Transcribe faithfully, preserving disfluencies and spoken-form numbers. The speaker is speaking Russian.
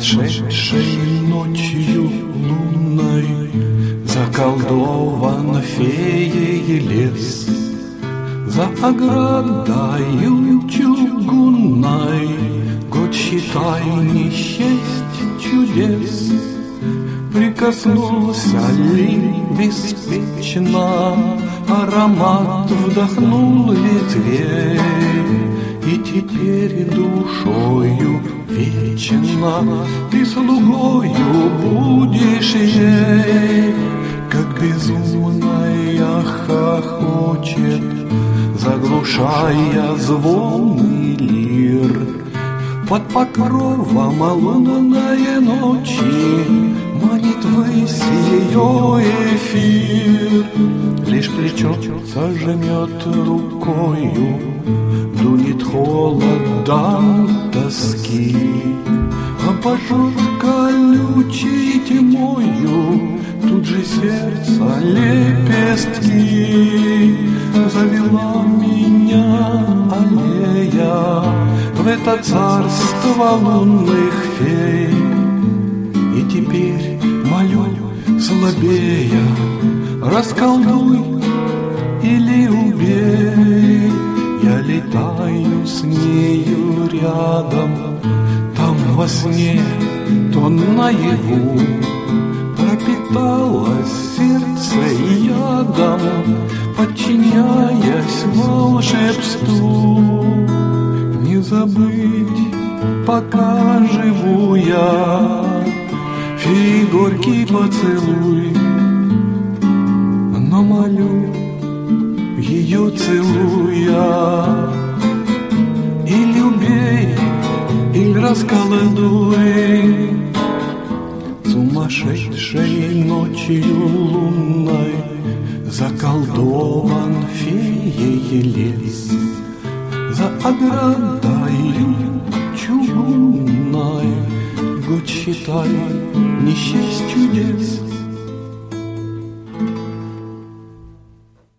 Сумасшедшей ночью лунной заколдован феей лес. За оградою чугунной год, считай, не счесть чудес. Прикоснулся ли беспечно, аромат вдохнул ветвей, и теперь душою вечно ты слугою будешь ей, как безумная хохочет, заглушая звонный лир. Под покровом лунной ночи манит ввысь ее эфир. Лишь плечо сожмет рукою, дунет холодом тоски, обожжет колючей тьмою тут же сердце лепестки. Завела меня аллея в это царство лунных фей, и теперь молю слабея: расколдуй или убей. Я летаю с нею рядом, там во сне, то наяву. Пропиталось сердце ядом, подчиняясь волшебству. Не забыть, пока живу я, феи горький поцелуй. Но молю, ее целуя, или убей, или расколдуй. Сумасшедшей ночью лунной заколдован феей лес. За оградою чугунной год, считай, не счесть чудес.